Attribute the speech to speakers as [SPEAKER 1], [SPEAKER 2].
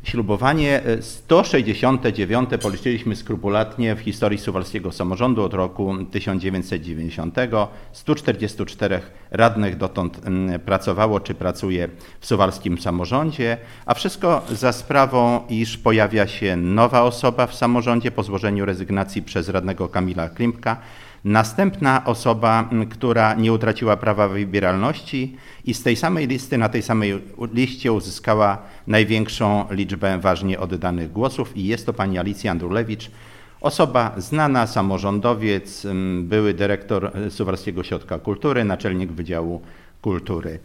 [SPEAKER 1] Ślubowanie 169 policzyliśmy skrupulatnie w historii suwalskiego samorządu od roku 1990. 144 radnych dotąd pracowało czy pracuje w suwalskim samorządzie, a wszystko za sprawą, iż pojawia się nowa osoba w samorządzie po złożeniu rezygnacji przez radnego Kamila Klimka. Następna osoba, która nie utraciła prawa wybieralności i z tej samej listy, na tej samej liście uzyskała największą liczbę ważnie oddanych głosów i jest to pani Alicja Andrulewicz, osoba znana, samorządowiec, były dyrektor Suwalskiego Ośrodka Kultury, naczelnik Wydziału Kultury.